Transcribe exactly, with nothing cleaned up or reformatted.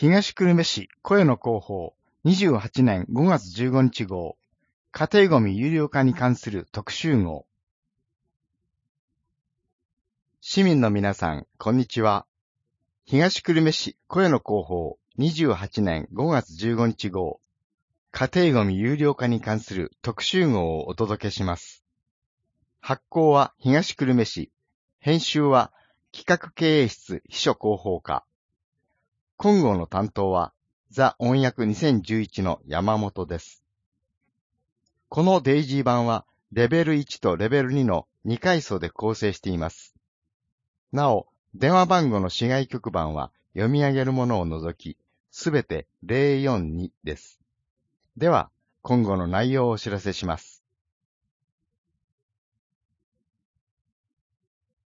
東久留米市声の広報にじゅうはちねんごがつじゅうごにち号家庭ごみ有料化に関する特集号。市民の皆さん、こんにちは。東久留米市声の広報にじゅうはちねんごがつじゅうごにち号家庭ごみ有料化に関する特集号をお届けします。発行は東久留米市、編集は企画経営室秘書広報課。今号の担当はザ音訳にせんじゅういちの山本です。このデイジー版はレベルいちとレベルにのにかい層で構成しています。なお、電話番号の市外局番は読み上げるものを除き、すべてゼロよんにです。では、今後の内容をお知らせします。